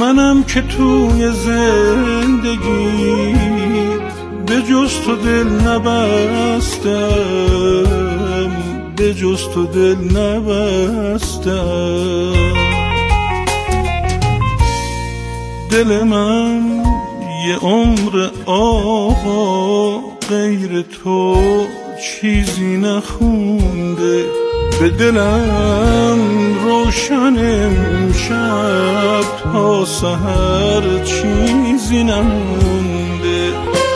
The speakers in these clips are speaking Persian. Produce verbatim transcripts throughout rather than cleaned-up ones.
منم که توی زندگی به جز تو دل نبستم، به جز تو دل نبستم. دل من یه عمر آقا غیر تو چیزی نخونده، به دلم روشن امشب تا سحر چیزی نمونده.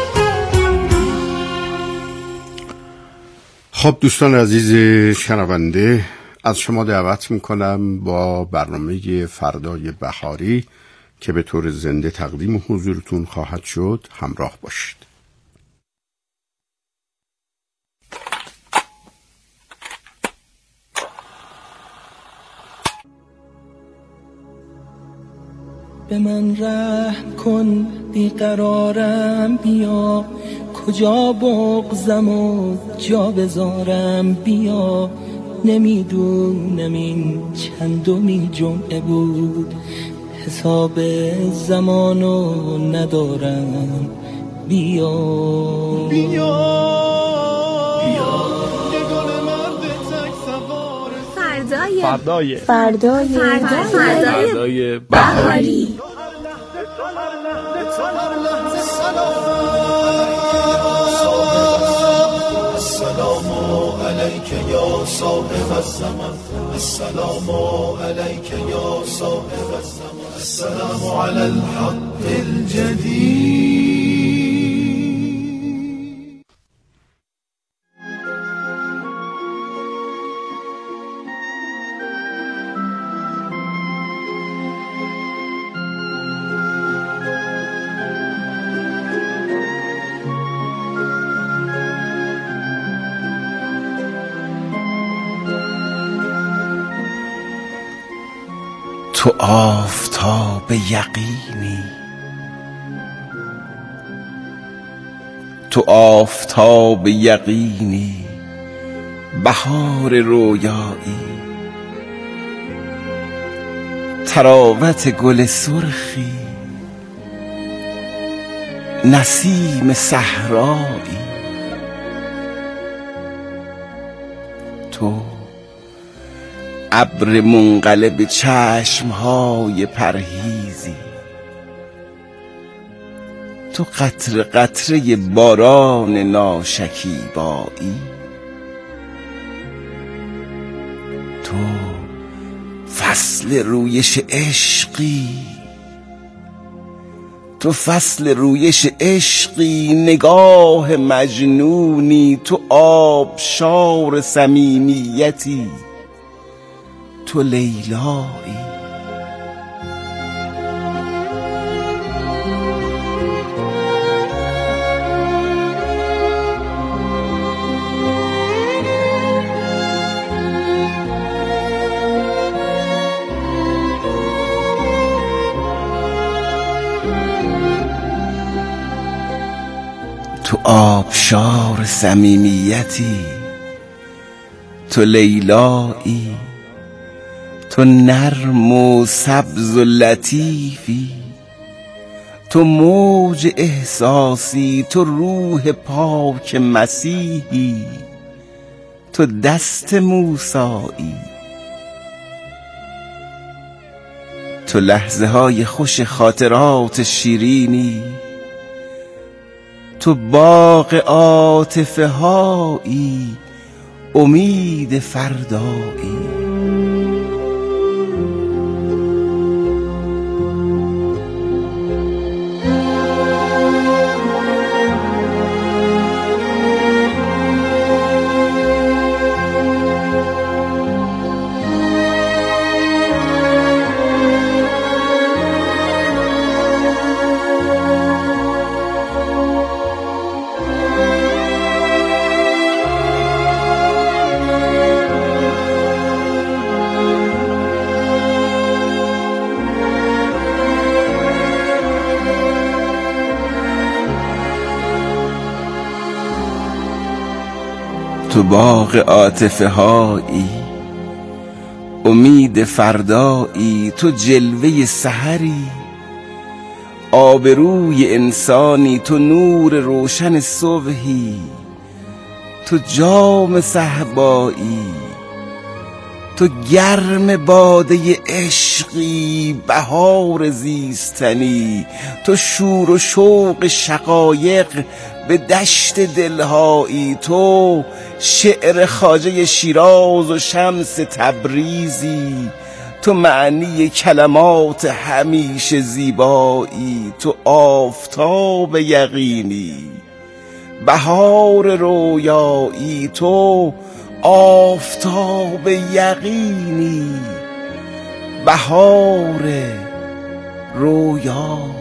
خب دوستان عزیز شنونده، از شما دعوت میکنم با برنامه فردای بهاری که به طور زنده تقدیم حضورتون خواهد شد همراه باشید. به من رحم کن بیقرارم، بیا کجا بغضم و جا بذارم، بیا نمیدونم این چندمی جمعه بود، حساب زمانو ندارم، بیا بیا بیا یه گل مرد تک سوار فردای فردای فردای فردای بهاری. السلام علیک یا صاحب الزمان، السلام علیک یا صاحب الزمان، السلام علی الحق الجدید. تو آفتاب یقینی، تو آفتاب یقینی، بهار رویایی، تراوت گل سرخی، نسیم صحرایی. تو ابر منقلب چشمهای پرهیزی، تو قطره قطره باران ناشکیبایی، تو فصل رویش عشقی، تو فصل رویش عشقی، نگاه مجنونی، تو آبشار صمیمیتی، تو لیلایی. تو آبشار صمیمیتی، تو لیلایی، تو نرم و سبز و لطیفی، تو موج احساسی، تو روح پاک مسیحی، تو دست موسایی، تو لحظه های خوش خاطرات شیرینی، تو باغ عاطفه هایی، امید فردایی. تو باغ عاطفه هایی، امید فردایی، تو جلوه سحری، آبروی انسانی، تو نور روشن صبحی، تو جام صهبایی، تو گرم باده عشقی، بهار زیستنی، تو شور و شوق شقایق به دشت دلهایی، تو شعر خواجه شیراز و شمس تبریزی، تو معنی کلمات همیشه زیبایی، تو آفتاب یقینی، بهار رویایی، تو آفتاب یقینی، بهار رویایی.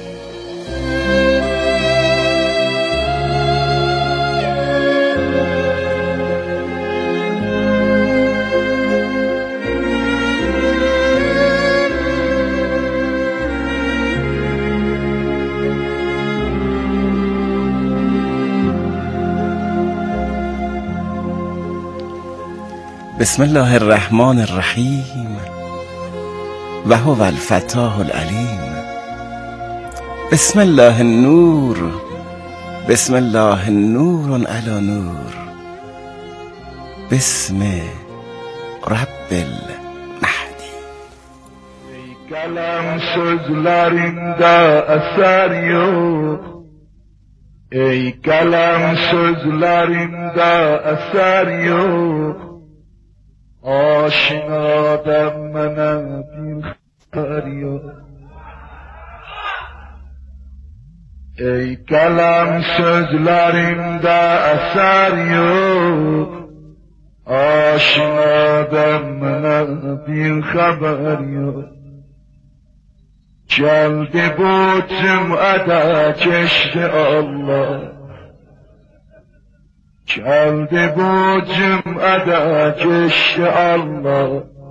بسم الله الرحمن الرحیم و هو الفتاح العلیم. بسم الله النور، بسم الله نور علی نور، بسم رب المهدی. ای کلم sözlerinde eser yok, ey kalem sözlerinde eser yok, aşinadan mənə bir xəbər yox. Ey qələm sözlərində əsər yox, aşinadan mənə bir xəbər yox. Gəldi bu cümlədə keçdi Allah, geldi bu cüm'ede geçti Allah,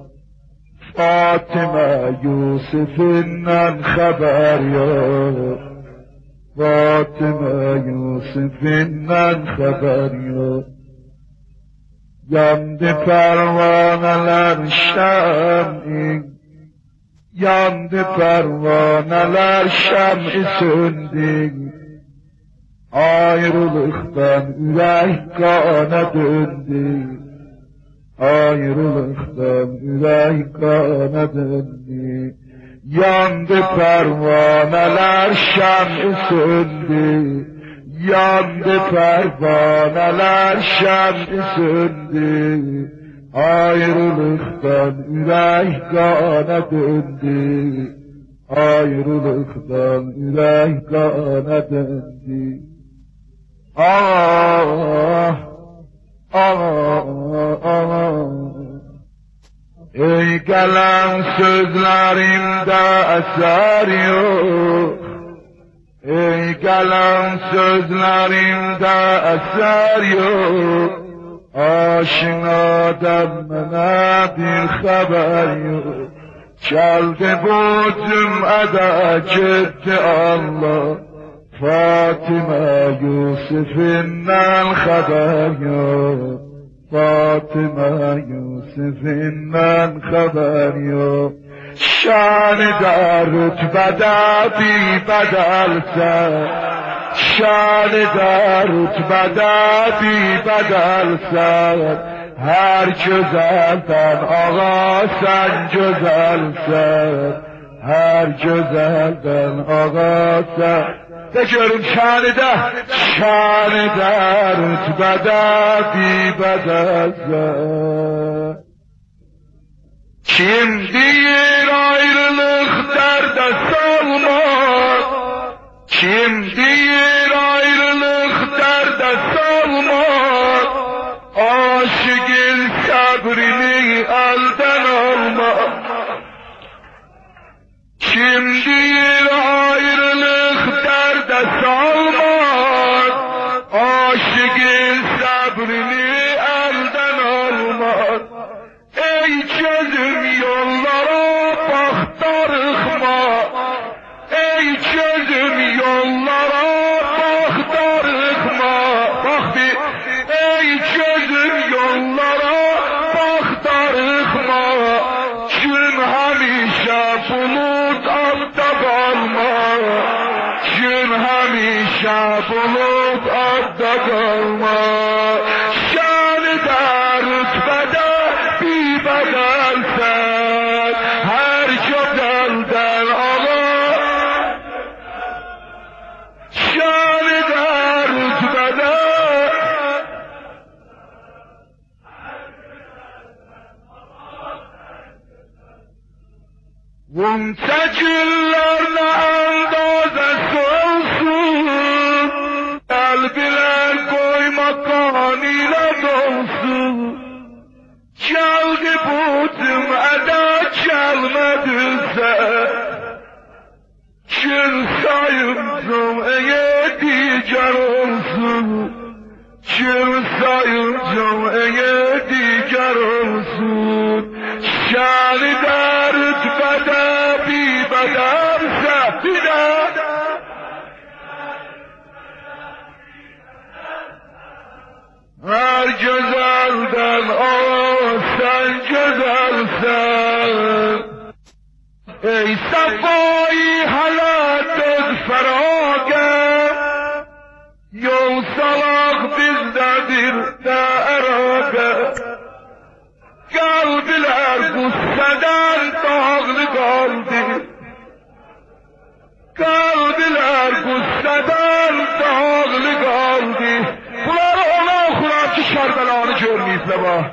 Fatıma Yusuf'undan haber yok, Fatıma Yusuf'undan haber yok. Yandı pervaneler şem'i, yandı pervaneler şem'i söndü. Ayrılıktan ürək qana döndü, ayrılıktan ürək qana döndü. Yandı pervaneler şem'i söndü, yandı pervaneler şem'i söndü. Ayrılıktan ürək qana döndü, ayrılıktan ürək qana döndü. Ah, ah, ah. Ey qələm sözlərimdə əsər yox, ey qələm sözlərimdə əsər yox, aşinadan mənə bir xəbər yox. Gəldi bu cüm'ədə getdi Allah, Fatıma Yusuf'undan haber yok, Fatıma Yusuf'undan haber yok. Şanıda rütbede bir bedelsen, şanıda rütbede bir bedelsen, her güzelden ağa sen güzelsen, her güzelden ağa sen. De görüm şanıda, şanıda rütbede bir bedelsen. Kim deyir ayrılık derde salmaz, kim deyir ayrılık derde salmaz, aşıkın sabrini elden almaz. Kim deyir ayrılık derde salmaz, aşıkın sabrini elden almaz. Ey gözüm yollara bak darıxma, ey gözüm yollara bak darıxma. Bak bir, ey gözüm yollara bak darıxma, gün həmişə bulut altda qalma. شب بود آدگاه ما شان درت بدر بی بدل سر هر شب دل در آقا شان درت بدر منتجلرنا انداز سوسون قلبیler koymakaniyle dolsun çaldı butum ada çalmadıysa çıl sayımcım eye diğer olsun çıl sayımcım eye diğer olsun şanı dert bada bi badarsa bida her güzelden o sen güzelsen ey safayı halatın feragat yol salak bizdedir de eragat kalbiler gusseden dağlı kaldı kalbiler gusseden dağlı kaldı bunları ona okuran ki Kərbəlanı görməyiblər bax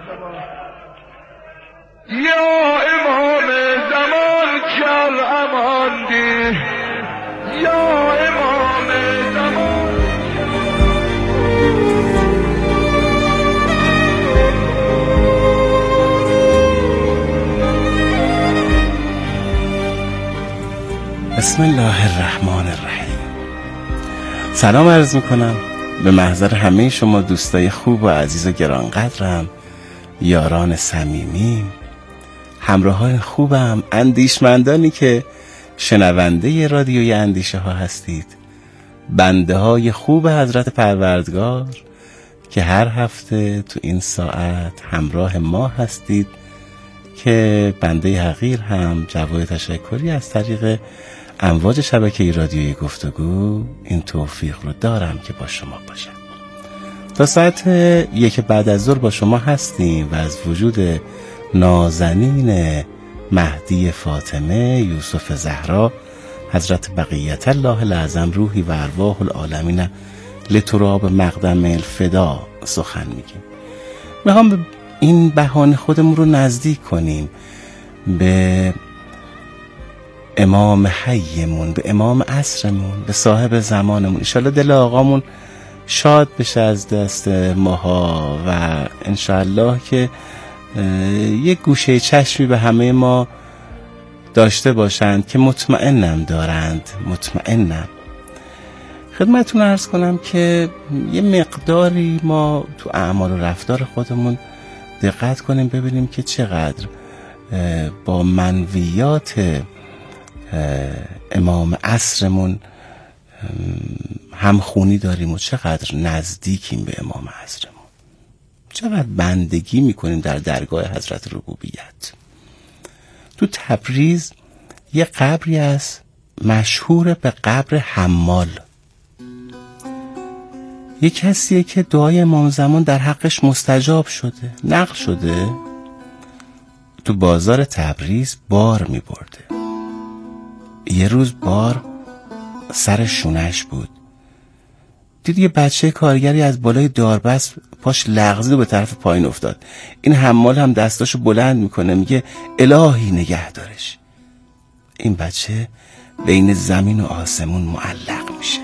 ya imam zaman gel amandı ya imam zaman بسم الله الرحمن الرحیم. سلام عرض میکنم به محضر همه شما دوستای خوب و عزیز و گرانقدرم، یاران صمیمیم، همراهان خوبم، اندیشمندانی که شنونده رادیوی اندیشه ها هستید، بنده های خوب حضرت پروردگار که هر هفته تو این ساعت همراه ما هستید، که بنده حقیر هم جواب تشکری از طریق امواج شبکه رادیویی گفتگو این توفیق رو دارم که با شما باشم. تا ساعت یک بعد از ظهر با شما هستیم و از وجود نازنین مهدی فاطمه یوسف زهرا حضرت بقیت الله الاعظم روحی و ارواح العالمین لتراب مقدم الفدا سخن میگیم. میخوام این بهانه خودمون رو نزدیک کنیم به امام حیمون، به امام عصرمون، به صاحب زمانمون. انشالله دل آقامون شاد بشه از دست ماها و انشالله که یک گوشه چشمی به همه ما داشته باشند که مطمئنم دارند. مطمئنم. خدمتتون عرض کنم که یه مقداری ما تو اعمال و رفتار خودمون دقت کنیم ببینیم که چقدر با منویات امام عصرمون همخونی داریم و چقدر نزدیکیم به امام عصرمون، چقدر بندگی میکنیم در درگاه حضرت ربوبیت. تو تبریز یه قبری است مشهور به قبر حمال. یه کسیه که دعای امام زمان در حقش مستجاب شده، نقل شده. تو بازار تبریز بار می برده. یه روز بار سر شونش بود، دید یه بچه کارگری از بالای داربست پاش لغزید و به طرف پایین افتاد. این حمال هم دستاشو بلند میکنه، میگه الهی نگه دارش. این بچه بین زمین و آسمون معلق میشه.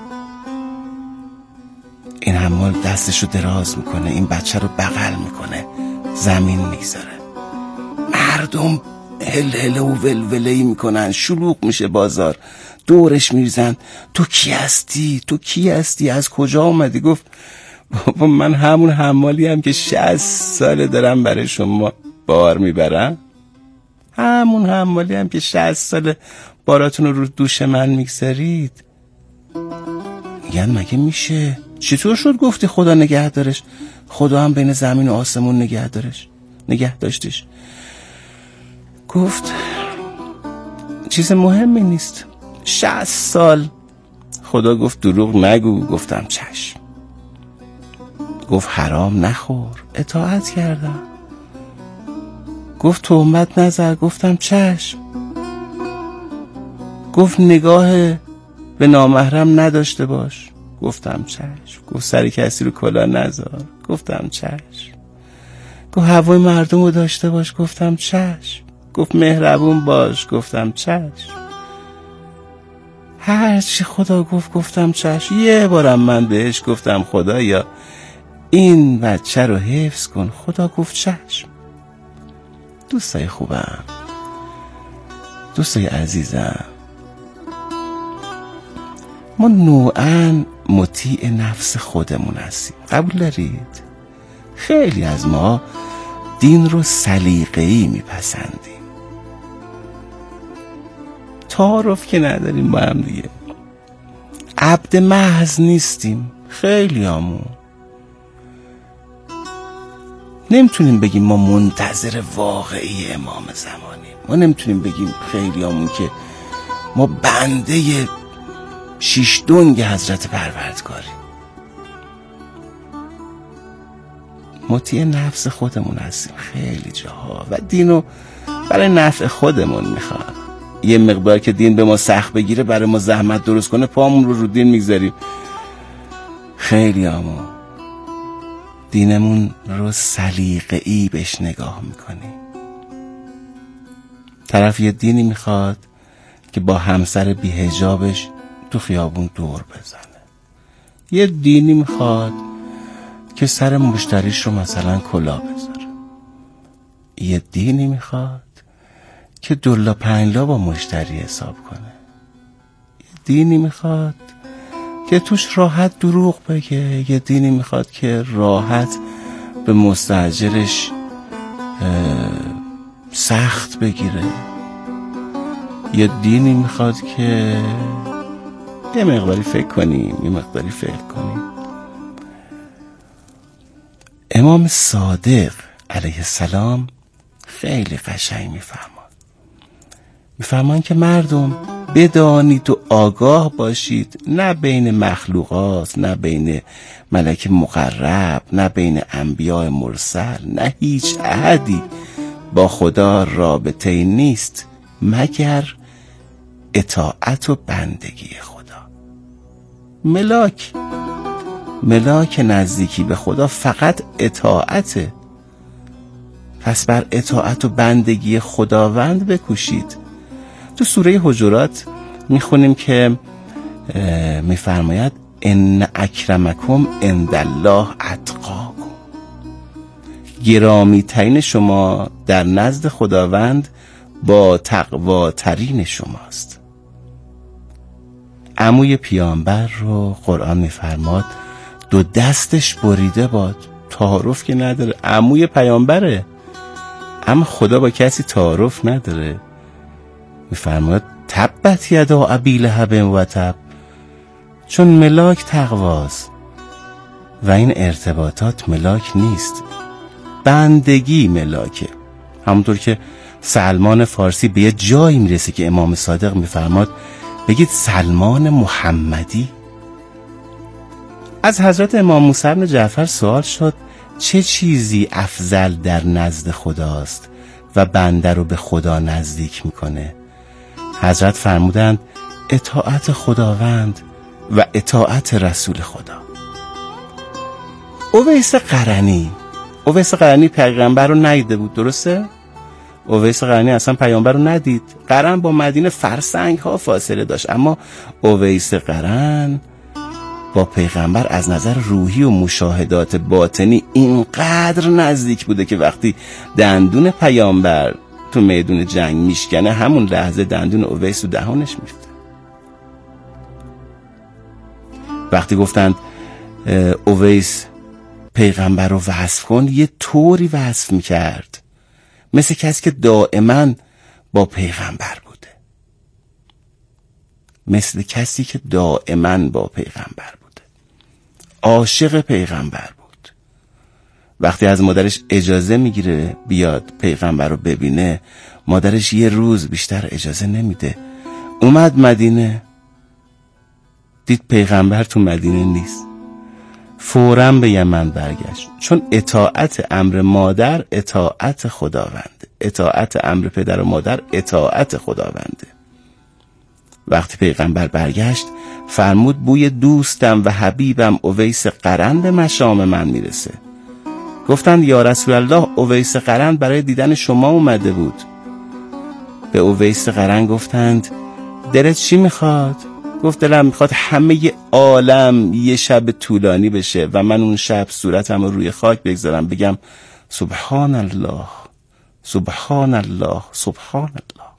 این حمال دستشو دراز میکنه، این بچه رو بغل میکنه، زمین میذاره. مردم هل هل و ولوله‌ای میکنن، شلوغ میشه بازار، دورش میریزن. تو کی هستی؟ تو کی هستی؟ از کجا اومدی؟ گفت بابا من همون حمالی هم که شصت ساله دارم برای شما بار میبرم. همون حمالی هم که شصت ساله باراتون رو رو دوش من میگذارید. یعنی مگه میشه؟ چطور شد گفتی خدا نگه دارش؟ خدا هم بین زمین و آسمون نگه دارش، نگه داشتش. گفت چیز مهمی نیست، شصت سال خدا گفت دروغ نگو، گفتم چشم. گفت حرام نخور، اطاعت کردم. گفت تهمت نزن، گفتم چشم. گفت نگاه به نامحرم نداشته باش، گفتم چشم. گفت سر کسی رو کلاه نذار، گفتم چشم. گفت هوای مردم رو داشته باش، گفتم چشم. گفت مهربون باش، گفتم چشم. هر چی خدا گفت گفتم چشم. یه بارم من بهش گفتم خدایا این بچه رو حفظ کن، خدا گفت چشم. دوستای خوبم، دوستای عزیزم، ما نوعاً مطیع نفس خودمون هستیم، قبول دارید؟ خیلی از ما دین رو سلیقه‌ای میپسندیم، تعارف که نداریم با هم دیگه، عبد محض نیستیم. خیلی همون نمیتونیم بگیم ما منتظر واقعی امام زمانیم، ما نمیتونیم بگیم خیلی همون که ما بنده شیش دنگ حضرت پروردگاریم. مطیع نفس خودمون هستیم خیلی جاها و دینو برای نفع خودمون میخواد. یه مقدار که دین به ما سخت بگیره، برای ما زحمت درست کنه، پامون رو رو دین میگذاریم. خیلی همون دینمون رو سلیقه‌ای بهش نگاه میکنیم. طرف یه دینی میخواد که با همسر بی‌حجابش تو خیابون دور بزنه، یه دینی میخواد که سر مشتریش رو مثلا کلاه بذاره، یه دینی میخواد که دلا پنجلا با مشتری حساب کنه، یه دینی میخواد که توش راحت دروغ بگه، یه دینی میخواد که راحت به مستاجرش سخت بگیره، یه دینی میخواد که یه مقداری فکر کنیم یه مقداری فکر کنیم. امام صادق علیه السلام خیلی قشنگ میفرمان میفرمان که مردم بدانید و آگاه باشید، نه بین مخلوقات، نه بین ملک مقرب، نه بین انبیاء مرسل، نه هیچ احدی با خدا رابطه نیست مگر اطاعت و بندگی خدا. ملاک ملاک نزدیکی به خدا فقط اطاعته. پس بر اطاعت و بندگی خداوند بکوشید. تو سوره حجرات میخونیم که میفرماید ان اکرمکم عند الله اتقاکم، گرامی ترین شما در نزد خداوند با تقواترین شماست. عموی پیامبر رو قرآن میفرماد دو دستش بریده باد، تعارف که نداره، عموی پیامبره، اما خدا با کسی تعارف نداره. میفرماد تبت یدا ابی لهب و تب، چون ملاک تقواست و این ارتباطات ملاک نیست، بندگی ملاکه. همونطور که سلمان فارسی به یه جایی میرسه که امام صادق میفرماد بگید سلمان محمدی. از حضرت امام موسی بن جعفر سوال شد چه چیزی افضل در نزد خداست و بنده رو به خدا نزدیک میکنه؟ حضرت فرمودند اطاعت خداوند و اطاعت رسول خدا. اویس قرنی اویس قرنی پیغمبر رو ندیده بود، درسته؟ اویس قرنی اصلا پیامبر رو ندید. قرن با مدینه فرسنگ ها فاصله داشت، اما اویس قرن با پیغمبر از نظر روحی و مشاهدات باطنی اینقدر نزدیک بوده که وقتی دندون پیامبر تو میدون جنگ میشکنه، همون لحظه دندون اویس رو دهانش میفته. وقتی گفتند اویس پیغمبر رو وصف کن، یه طوری وصف میکرد مثل کسی که دائما با پیغمبر بوده، مثل کسی که دائما با پیغمبر بوده، عاشق پیغمبر بود. وقتی از مادرش اجازه میگیره بیاد پیغمبر رو ببینه، مادرش یه روز بیشتر اجازه نمیده. اومد مدینه، دید پیغمبر تو مدینه نیست، فوراً به یمن برگشت، چون اطاعت امر مادر اطاعت خداونده، اطاعت امر پدر و مادر اطاعت خداونده. وقتی پیغمبر برگشت فرمود بوی دوستم و حبیبم اویس قرن به مشام من میرسه. گفتند یا رسول الله اویس قرن برای دیدن شما اومده بود. به اویس قرن گفتند دلت چی میخواد؟ گفت دلم میخواد همه عالم یه شب طولانی بشه و من اون شب صورتم رو روی خاک بگذارم بگم سبحان الله سبحان الله سبحان الله.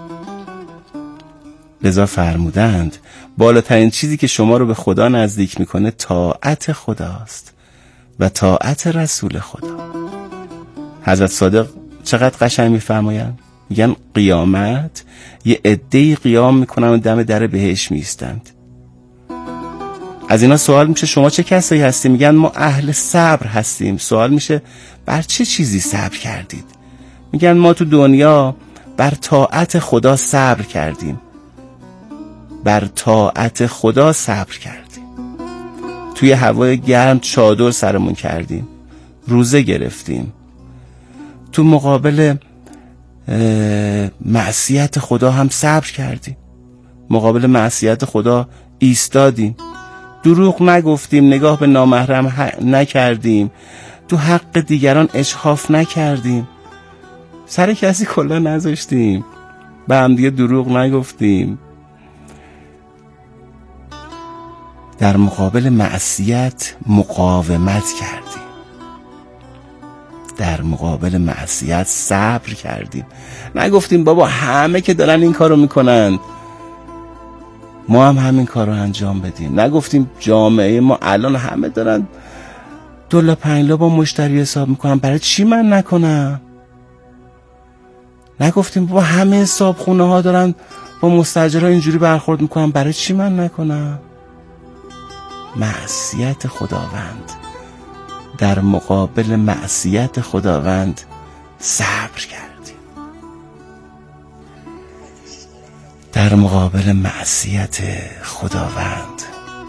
لذا فرمودند بالاترین چیزی که شما رو به خدا نزدیک میکنه طاعت خداست و طاعت رسول خدا. حضرت صادق چقدر قشنگ میفرمایند، میگن قیامت یه عده‌ای قیام میکنن و دم در بهشت میستند. از اینا سوال میشه شما چه کسایی هستی؟ میگن ما اهل صبر هستیم. سوال میشه بر چه چیزی صبر کردید؟ میگن ما تو دنیا بر طاعت خدا صبر کردیم، بر طاعت خدا صبر کردیم. توی هوای گرم چادر سرمون کردیم، روزه گرفتیم، تو مقابل معصیت خدا هم صبر کردیم، مقابل معصیت خدا ایستادیم، دروغ نگفتیم، نگاه به نامحرم نکردیم، تو حق دیگران اجحاف نکردیم، سر کسی کلا نذاشتیم، به هم دیگه دروغ نگفتیم، در مقابل معصیت مقاومت کردیم، در مقابل معصیت صبر کردیم. نگفتیم بابا همه که دارن این کارو میکنن ما هم همین کارو انجام بدیم. نگفتیم جامعه ما الان همه دارن دولا پنجلا با مشتری حساب میکنن برای چی من نکنم. نگفتیم بابا همه حساب خونه ها دارن با مستاجرها اینجوری برخورد میکنن برای چی من نکنم. معصیت خداوند، در مقابل معصیت خداوند صبر کردیم، در مقابل معصیت خداوند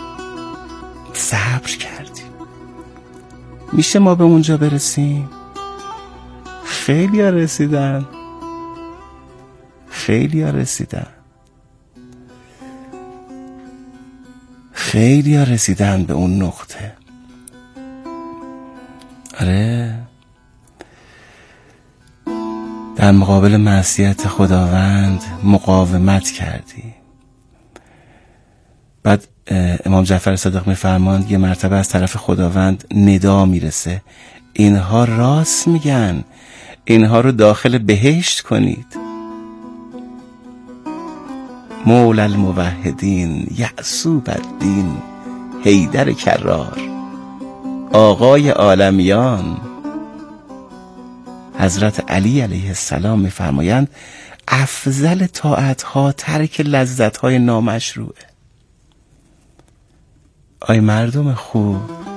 صبر کردیم. میشه ما به اونجا برسیم؟ خیلی ها رسیدن، خیلی ها رسیدن، خیلی ها رسیدن به اون نقطه. آره، در مقابل معصیت خداوند مقاومت کردی. بعد امام جعفر صادق میفرماند یه مرتبه از طرف خداوند ندا میرسه اینها راست میگن، اینها رو داخل بهشت کنید. مولا الموحدین یعصوب الدین حیدر کرار، آقای عالمیان حضرت علی علیه السلام میفرمایند افضل طاعت ها ترک لذت های نامشروعه. آی مردم خوب،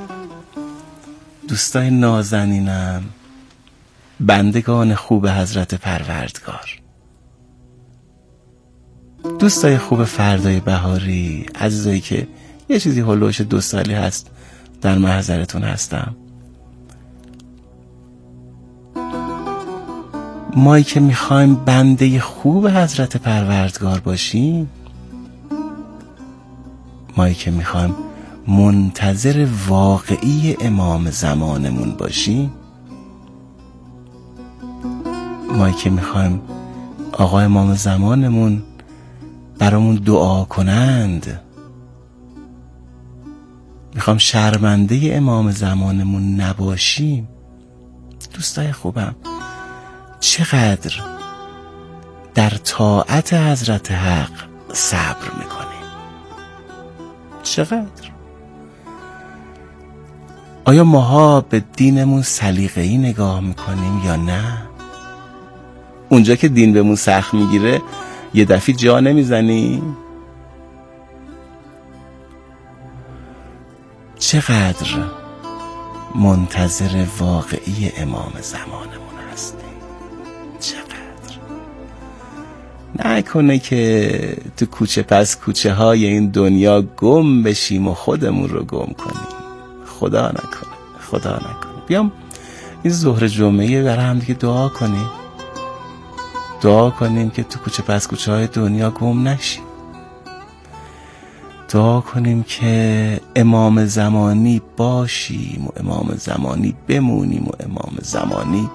دوستای نازنینم، بندگان خوب حضرت پروردگار، دوستای خوب فردای بهاری، عزیزایی که یه چیزی هلوش دو سالی هست در محضرتون هستم، مایی که میخوایم بنده خوب حضرت پروردگار باشیم، مایی که میخوایم منتظر واقعی امام زمانمون باشیم، مایی که میخوایم آقا امام زمانمون برامون دعا کنند، میخوام شرمنده امام زمانمون نباشیم. دوستای خوبم، چقدر در طاعت حضرت حق صبر میکنیم؟ چقدر؟ آیا ماها به دینمون سلیقه‌ای نگاه میکنیم یا نه؟ اونجا که دین بهمون سخت میگیره یه دفعه جا نمیزنیم؟ چقدر منتظر واقعی امام زمانمون هستیم؟ چقدر؟ نکنه که تو کوچه پس کوچه های این دنیا گم بشیم و خودمون رو گم کنیم. خدا نکنه، خدا نکنه. بیام این ظهر جمعه برای هم دیگه دعا کنیم، دعا کنیم که تو کوچه پس کوچه های دنیا گم نشیم. دعا کنیم که امام زمانی باشیم و امام زمانی بمونیم و امام زمانی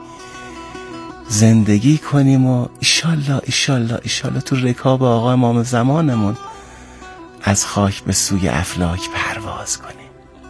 زندگی کنیم و ایشالله ایشالله ایشالله تو رکاب آقا امام زمانمون از خاک به سوی افلاک پرواز کنیم.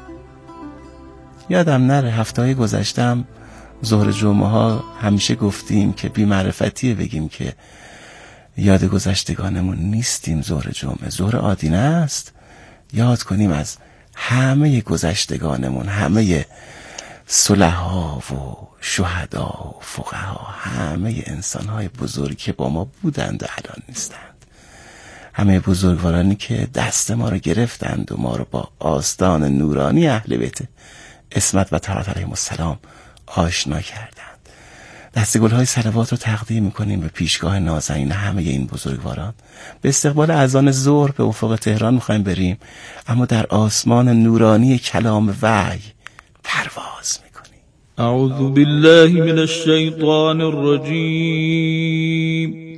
یادم نره هفته های گذشتم ظهر جمعه ها همیشه گفتیم که بی معرفتیه بگیم که یاد گذشتگانمون نیستیم. ظهر جمعه ظهر آدینه است، یاد کنیم از همه گذشتگانمون، همه صلحا و شهدا و فقها، همه انسانهای بزرگی که با ما بودند و الان نیستند، همه بزرگوارانی که دست ما رو گرفتند و ما رو با آستان نورانی اهل بیت عصمت و طهارت علیهم السلام آشنا کردند. دست گل‌های صلوات رو تقدیم می‌کنیم به پیشگاه نازنین همه این بزرگواران. به استقبال اذان ظهر به افق تهران می‌خوایم بریم، اما در آسمان نورانی کلام وحی پرواز می‌کنیم. اعوذ بالله من الشیطان الرجیم.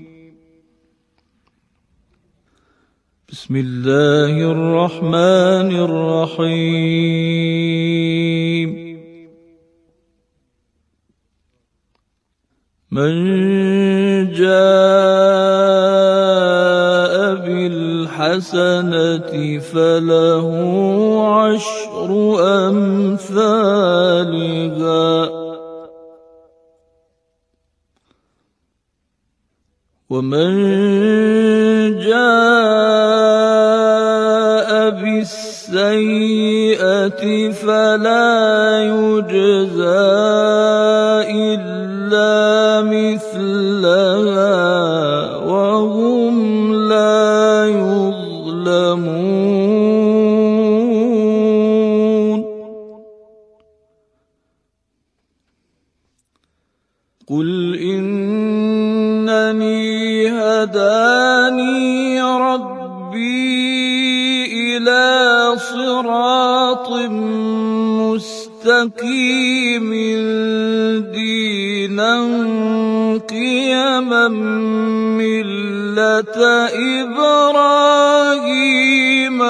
بسم الله الرحمن الرحیم. من جاء بالحسنة فله عشر أمثالها ومن جاء بالسيئة فلا يجزى إلا مثلها وهم لا يظلمون. قل إنني هداني ربي إلى صراط مستقيم دينا قيما ملة إبراهيم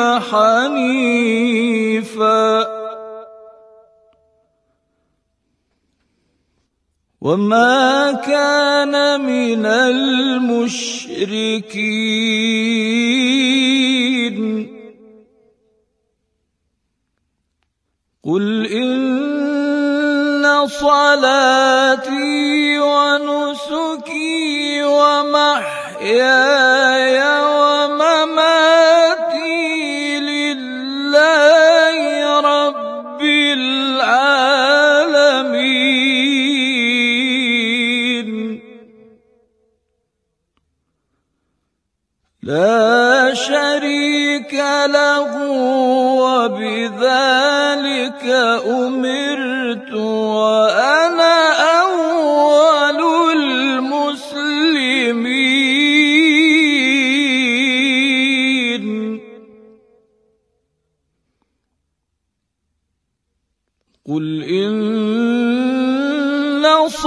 حنيفا وما كان من المشركين. قل إن صلاتي ونسكي ومحياي ومماتي لله رب العالمين لا شريك له وبذلك أمرت وأنا أول المسلمين. قل إن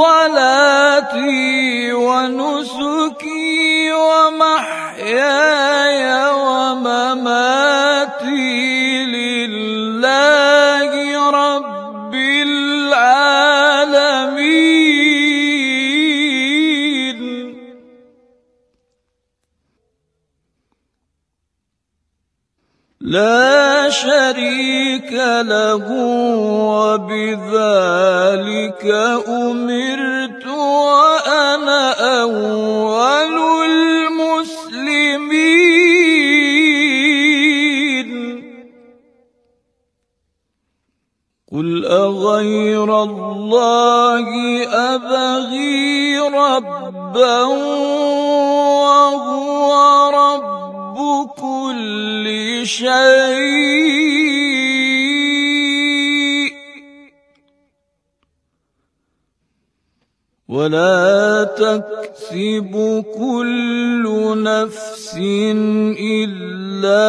صلاتي ونسكي ومحياي ومماتي لله رب العالمين لا شريك له وبذلك أمرت وأنا أول المسلمين. قل أغير الله أبغي ربا وهو رب كل شيء ولا تكسب كل نفس إلا